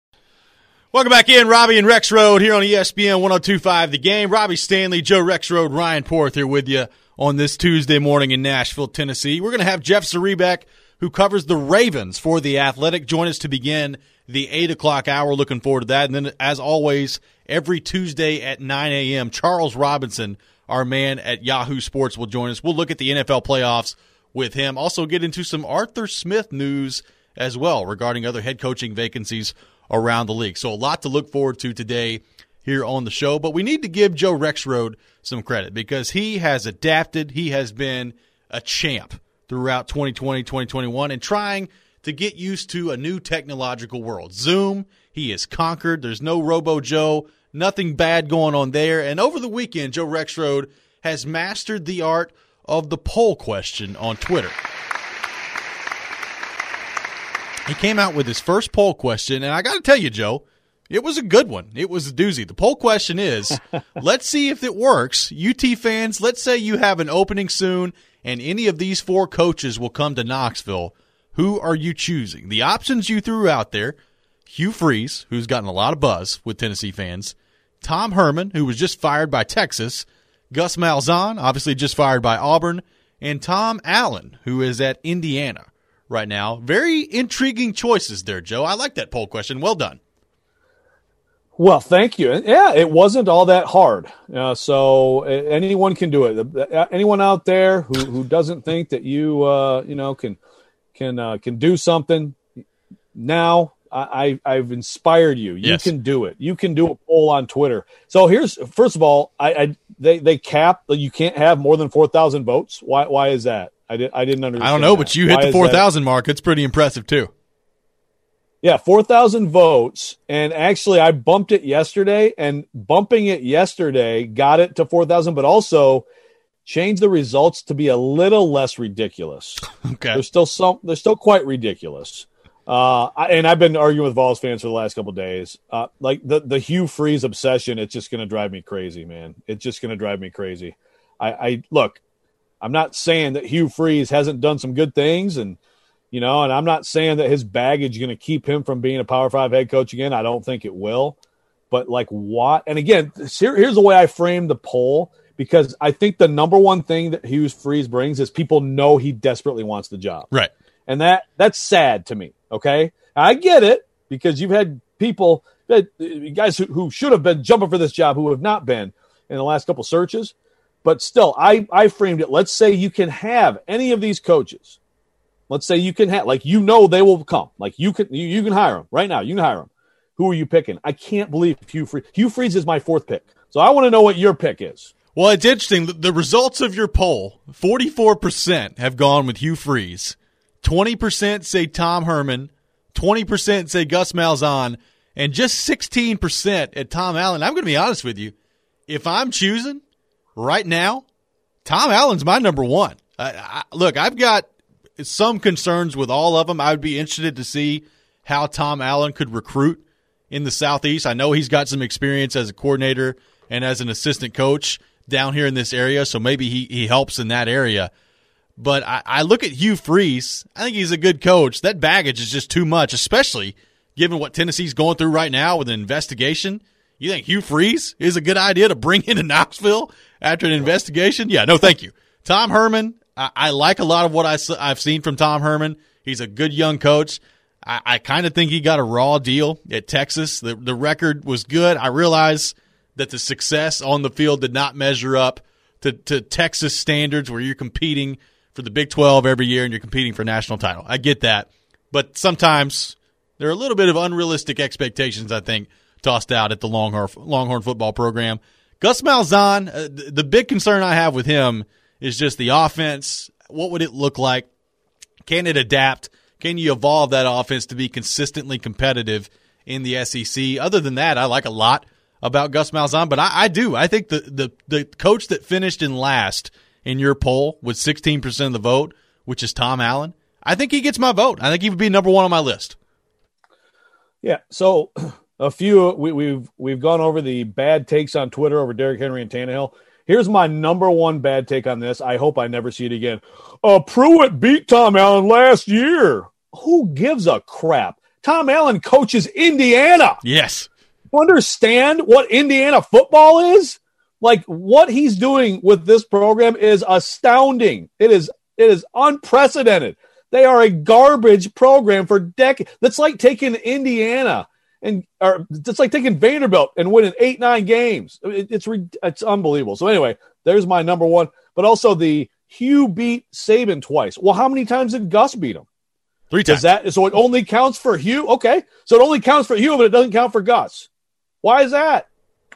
Speaker 1: Welcome back in, Robbie and Rexroad here on E S P N one oh two point five The Game. Robbie Stanley, Joe Rexroad, Ryan Porth here with you on this Tuesday morning in Nashville, Tennessee. We're going to have Jeff Zrebiec, who covers the Ravens for The Athletic, join us to begin the eight o'clock hour. Looking forward to that. And then, as always, every Tuesday at nine a.m., Charles Robinson, our man at Yahoo Sports, will join us. We'll look at the N F L playoffs with him. Also get into some Arthur Smith news as well regarding other head coaching vacancies around the league. So a lot to look forward to today here on the show. But we need to give Joe Rexroad some credit because he has adapted. He has been a champ throughout twenty twenty, twenty twenty-one and trying to get used to a new technological world. Zoom, he has conquered. There's no Robo Joe, nothing bad going on there. And over the weekend, Joe Rexroad has mastered the art of the poll question on Twitter. He came out with his first poll question, and I got to tell you, Joe, it was a good one. It was a doozy. The poll question is, let's see if it works. U T fans, let's say you have an opening soon, and any of these four coaches will come to Knoxville. Who are you choosing? The options you threw out there, Hugh Freeze, who's gotten a lot of buzz with Tennessee fans, Tom Herman, who was just fired by Texas, Gus Malzahn, obviously just fired by Auburn, and Tom Allen, who is at Indiana right now. Very intriguing choices there, Joe. I like that poll question. Well done.
Speaker 2: Well, thank you. Yeah, it wasn't all that hard. Uh, so anyone can do it. Anyone out there who, who doesn't think that you uh, you know can can uh, can do something now, I, I've inspired you. You
Speaker 1: yes.
Speaker 2: can do it. You can do a poll on Twitter. So here's first of all, I, I they they cap you can't have more than four thousand votes. Why why is that? I did I didn't understand.
Speaker 1: I don't know,
Speaker 2: that.
Speaker 1: but you
Speaker 2: Why
Speaker 1: hit the four thousand mark. It's pretty impressive too.
Speaker 2: Yeah, four thousand votes, and actually I bumped it yesterday, and bumping it yesterday got it to four thousand, but also changed the results to be a little less ridiculous.
Speaker 1: Okay.
Speaker 2: They're still some, they're still quite ridiculous. Uh, I, and I've been arguing with Vols fans for the last couple of days. Uh, like the, the Hugh Freeze obsession, it's just going to drive me crazy, man. It's just going to drive me crazy. I, I look, I'm not saying that Hugh Freeze hasn't done some good things, and you know, and I'm not saying that his baggage is going to keep him from being a Power Five head coach again. I don't think it will. But, like, what? And, again, here, here's the way I framed the poll, because I think the number one thing that Hugh Freeze brings is people know he desperately wants the job.
Speaker 1: Right.
Speaker 2: And that that's sad to me, okay? I get it, because you've had people, that, guys who, who should have been jumping for this job who have not been in the last couple searches. but still, I, I framed it. Let's say you can have any of these coaches. Let's say you can have, like, you know, they will come. Like, you can, you, you can hire them right now. You can hire them. Who are you picking? I can't believe Hugh Freeze. Hugh Freeze is my fourth pick. So I want to know what your pick is.
Speaker 1: Well, it's interesting. The results of your poll, forty-four percent have gone with Hugh Freeze. twenty percent say Tom Herman. twenty percent say Gus Malzahn. And just sixteen percent at Tom Allen. I'm going to be honest with you. If I'm choosing right now, Tom Allen's my number one. I, I, look, I've got some concerns with all of them. I would be interested to see how Tom Allen could recruit in the Southeast. I know he's got some experience as a coordinator and as an assistant coach down here in this area, so maybe he, he helps in that area. But I, I look at Hugh Freeze. I think he's a good coach. That baggage is just too much, especially given what Tennessee's going through right now with an investigation. You think Hugh Freeze is a good idea to bring into Knoxville after an investigation? Yeah, no, thank you. Tom Herman, I, I like a lot of what I, I've seen from Tom Herman. He's a good young coach. I, I kind of think he got a raw deal at Texas. The, the record was good. I realize that the success on the field did not measure up to, to Texas standards where you're competing for the Big twelve every year and you're competing for a national title. I get that. But sometimes there are a little bit of unrealistic expectations, I think, tossed out at the Longhorn, Longhorn football program. Gus Malzahn, uh, the, the big concern I have with him is just the offense. What would it look like? Can it adapt? Can you evolve that offense to be consistently competitive in the S E C? Other than that, I like a lot about Gus Malzahn, but I, I do. I think the, the, the coach that finished in last in your poll with sixteen percent of the vote, which is Tom Allen, I think he gets my vote. I think he would be number one on my list.
Speaker 2: Yeah, so a few we, we've we've gone over the bad takes on Twitter over Derrick Henry and Tannehill. Here's my number one bad take on this. I hope I never see it again. Uh, Pruitt beat Tom Allen last year. Who gives a crap? Tom Allen coaches Indiana.
Speaker 1: Yes.
Speaker 2: Understand what Indiana football is? Like, what he's doing with this program is astounding. It is it is unprecedented. They are a garbage program for decades. That's like taking Indiana and or it's like taking Vanderbilt and winning eight, nine games. It, it's it's unbelievable. So anyway, there's my number one. But also the Hugh beat Saban twice. Well, how many times did Gus beat him?
Speaker 1: Three times.
Speaker 2: Does that, so it only counts for Hugh? Okay. So it only counts for Hugh, but it doesn't count for Gus. Why is that?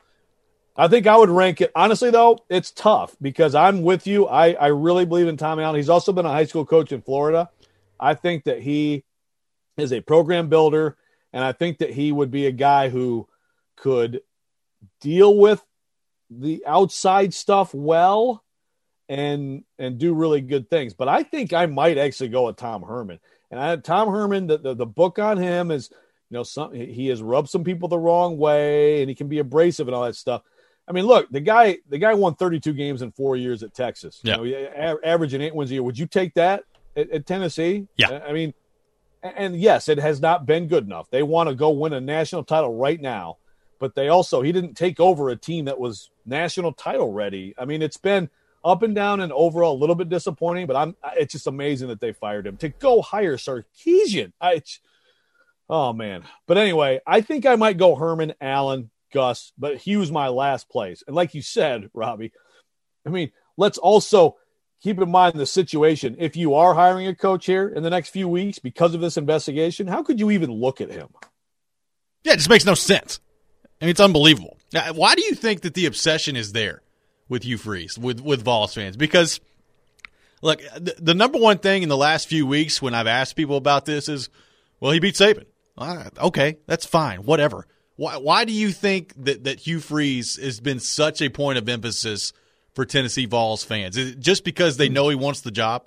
Speaker 2: I think I would rank it. Honestly, though, it's tough because I'm with you. I, I really believe in Tom Allen. He's also been a high school coach in Florida. I think that he is a program builder, and I think that he would be a guy who could deal with the outside stuff well and and do really good things. But I think I might actually go with Tom Herman. And I had Tom Herman, the, the, the book on him is, you know, some, he has rubbed some people the wrong way, and he can be abrasive and all that stuff. I mean, look, the guy the guy won thirty-two games in four years at Texas.
Speaker 1: Yeah.
Speaker 2: You know, averaging eight wins a year. Would you take that at, at Tennessee?
Speaker 1: Yeah.
Speaker 2: I mean, and yes, it has not been good enough. They want to go win a national title right now, but they also, he didn't take over a team that was national title ready. I mean, it's been up and down and overall a little bit disappointing, but I'm, it's just amazing that they fired him. To go hire Sarkisian, I, it's, oh, man. But anyway, I think I might go Herman, Allen, Gus, but Hugh's my last place. And like you said, Robbie, I mean, let's also keep in mind the situation. If you are hiring a coach here in the next few weeks because of this investigation, how could you even look at him?
Speaker 1: Yeah, it just makes no sense. I mean, it's unbelievable. Now, why do you think that the obsession is there with Hugh Freeze, with, with Vols fans? Because, look, the, the number one thing in the last few weeks when I've asked people about this is, well, he beat Saban. Uh, okay, that's fine, whatever. Why, why do you think that, that Hugh Freeze has been such a point of emphasis for Tennessee Vols fans? Is it just because they know he wants the job?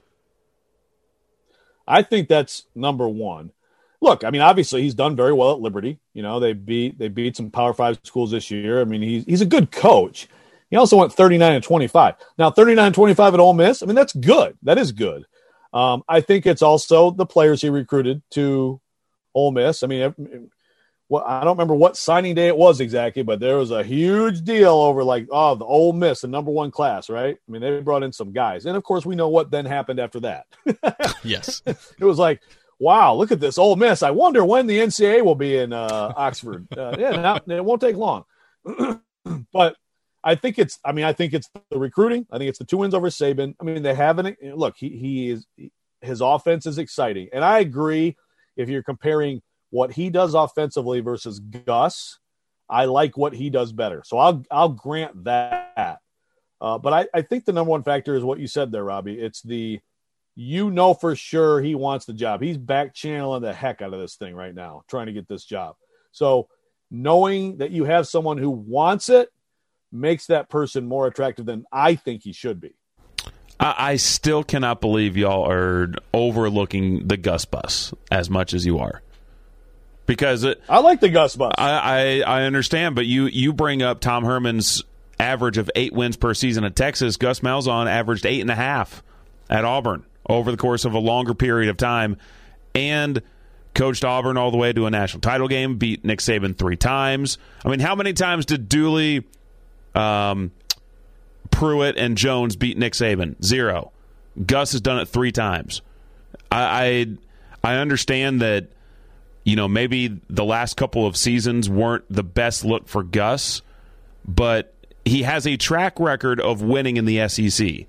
Speaker 2: I think that's number one. Look, I mean, obviously he's done very well at Liberty. You know, they beat they beat some Power Five schools this year. I mean, he's he's a good coach. He also went thirty-nine and twenty-five. Now, thirty-nine and twenty-five at Ole Miss, I mean, that's good. That is good. Um, I think it's also the players he recruited to Ole Miss. I mean, well, I don't remember what signing day it was exactly, but there was a huge deal over like, oh, the Ole Miss, the number one class, right? I mean, they brought in some guys. And, of course, we know what then happened after that.
Speaker 1: Yes.
Speaker 2: It was like, wow, look at this Ole Miss. I wonder when the N C double A will be in uh, Oxford. Uh, yeah, not, it won't take long. But I think it's. I mean, I think it's the recruiting. I think it's the two wins over Saban. I mean, they haven't. Look, he he is his offense is exciting, and I agree. If you're comparing what he does offensively versus Gus, I like what he does better. So I'll I'll grant that. Uh, but I, I think the number one factor is what you said there, Robbie. It's the you know for sure he wants the job. He's back channeling the heck out of this thing right now, trying to get this job. So knowing that you have someone who wants it makes that person more attractive than I think he should be.
Speaker 3: I, I still cannot believe y'all are overlooking the Gus bus as much as you are. Because it,
Speaker 2: I like the Gus bus.
Speaker 3: I, I, I understand, but you, you bring up Tom Herman's average of eight wins per season at Texas. Gus Malzahn averaged eight and a half at Auburn over the course of a longer period of time and coached Auburn all the way to a national title game, beat Nick Saban three times. I mean, how many times did Dooley, um, Pruitt, and Jones beat Nick Saban? Zero. Gus has done it three times. I, I, I understand that, you know, maybe the last couple of seasons weren't the best look for Gus, but he has a track record of winning in the S E C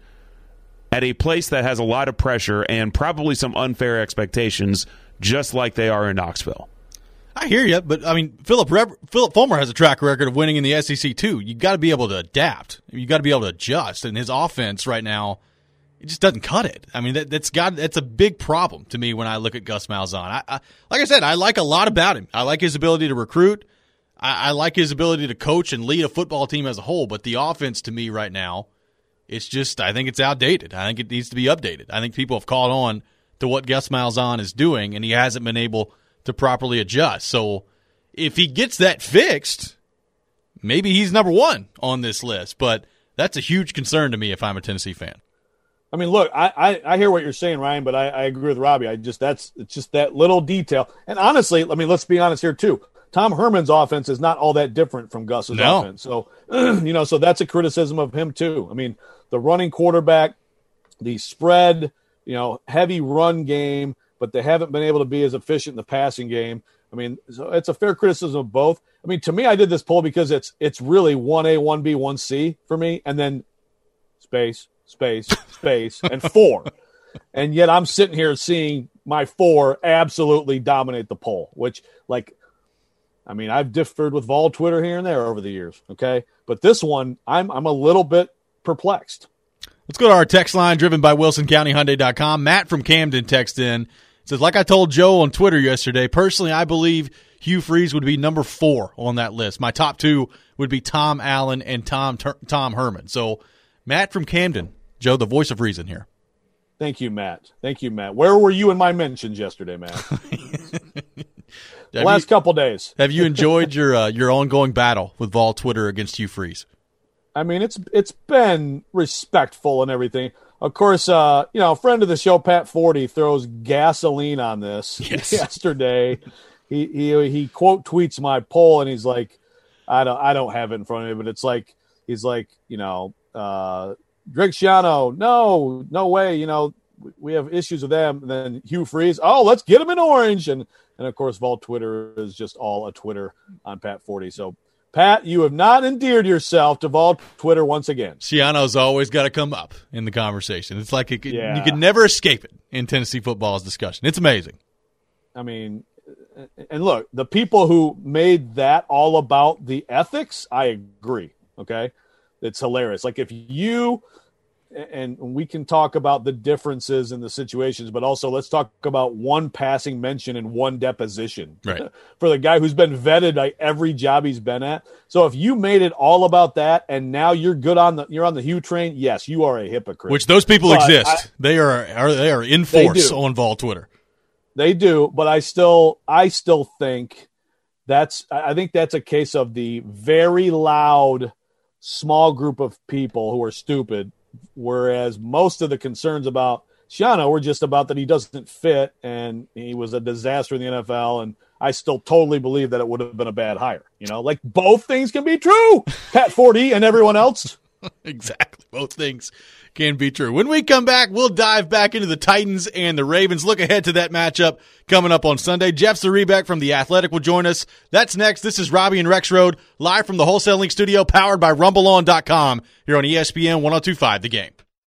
Speaker 3: at a place that has a lot of pressure and probably some unfair expectations, just like they are in Knoxville.
Speaker 1: I hear you, but I mean, Philip Re- Philip Fulmer has a track record of winning in the S E C too. You got to be able to adapt. You got to be able to adjust. And his offense right now, it just doesn't cut it. I mean, that, that's got that's a big problem to me when I look at Gus Malzahn. I, I, like I said, I like a lot about him. I like his ability to recruit. I, I like his ability to coach and lead a football team as a whole. But the offense to me right now, it's just I think it's outdated. I think it needs to be updated. I think people have caught on to what Gus Malzahn is doing, and he hasn't been able to properly adjust. So if he gets that fixed, maybe he's number one on this list. But that's a huge concern to me if I'm a Tennessee fan.
Speaker 2: I mean, look, I, I, I hear what you're saying, Ryan, but I, I agree with Robbie. I just that's it's just that little detail. And honestly, I mean, let's be honest here too. Tom Herman's offense is not all that different from Gus's
Speaker 1: no.
Speaker 2: offense. So, you know, so that's a criticism of him too. I mean, the running quarterback, the spread, you know, heavy run game, but they haven't been able to be as efficient in the passing game. I mean, so it's a fair criticism of both. I mean, to me, I did this poll because it's it's really one A, one B, one C for me, and then space, space, space, and four. And yet I'm sitting here seeing my four absolutely dominate the poll, which, like, I mean, I've differed with Vol Twitter here and there over the years, okay? But this one, I'm I'm a little bit perplexed.
Speaker 1: Let's go to our text line driven by Wilson County Hyundai dot com. Matt from Camden texted in. It says, like I told Joe on Twitter yesterday, personally, I believe Hugh Freeze would be number four on that list. My top two would be Tom Allen and Tom Tom Herman. So, Matt from Camden, Joe, the voice of reason here.
Speaker 2: Thank you, Matt. Thank you, Matt. Where were you in my mentions yesterday, Matt? the last you, couple days.
Speaker 1: Have you enjoyed your uh, your ongoing battle with Vol Twitter against Hugh Freeze?
Speaker 2: I mean, it's it's been respectful and everything. Of course, uh, you know, a friend of the show, Pat Forty, throws gasoline on this.
Speaker 1: Yes.
Speaker 2: Yesterday. He he he quote tweets my poll, and he's like, I don't I don't have it in front of me, but it's like he's like, you know, uh, Greg Schiano, no, no way, you know, we have issues with them. And then Hugh Freeze, oh, let's get him in orange, and and of course, Vol Twitter is just all a Twitter on Pat Forty. So, Pat, you have not endeared yourself to Vol Twitter once again.
Speaker 1: Schiano's always got to come up in the conversation. It's like it could,
Speaker 2: yeah.
Speaker 1: you can never escape it in Tennessee football's discussion. It's amazing.
Speaker 2: I mean, and look, the people who made that all about the ethics, I agree, okay? It's hilarious. Like if you – and we can talk about the differences in the situations, but also let's talk about one passing mention and one deposition
Speaker 1: right.
Speaker 2: for the guy who's been vetted by every job he's been at. So if you made it all about that and now you're good on the you're on the Hugh train, yes, you are a hypocrite.
Speaker 1: Which those people
Speaker 2: but
Speaker 1: exist.
Speaker 2: I,
Speaker 1: they are, are they are in force on Vol Twitter.
Speaker 2: They do, but I still I still think that's I think that's a case of the very loud small group of people who are stupid. Whereas most of the concerns about Schiano were just about that he doesn't fit and he was a disaster in the N F L. And I still totally believe that it would have been a bad hire. You know, like both things can be true, Pat Forty and everyone else.
Speaker 1: Exactly. Both things can be true. When we come back, we'll dive back into the Titans and the Ravens. Look ahead to that matchup coming up on Sunday. Jeff Zrebiec from The Athletic will join us. That's next. This is Robbie and Rexroad live from the Wholesale Link studio powered by rumble on dot com here on E S P N one oh two point five The Game.